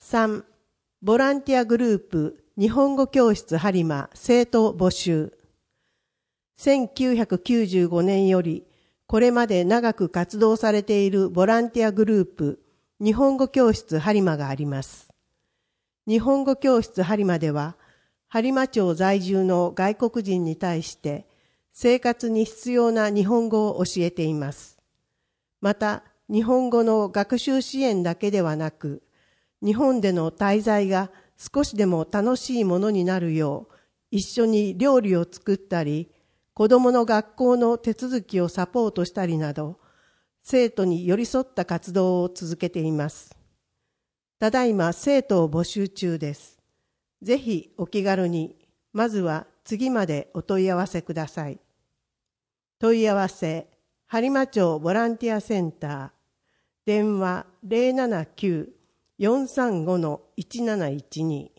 3、ボランティアグループ日本語教室播磨生徒募集。1995年よりこれまで長く活動されているボランティアグループ日本語教室播磨があります。日本語教室播磨では、播磨町在住の外国人に対して生活に必要な日本語を教えています。また、日本語の学習支援だけではなく、日本での滞在が少しでも楽しいものになるよう、一緒に料理を作ったり、子どもの学校の手続きをサポートしたりなど、生徒に寄り添った活動を続けています。ただいま生徒を募集中です。ぜひお気軽に、まずは次までお問い合わせください。問い合わせ、播磨町ボランティアセンター、電話 079-435-1712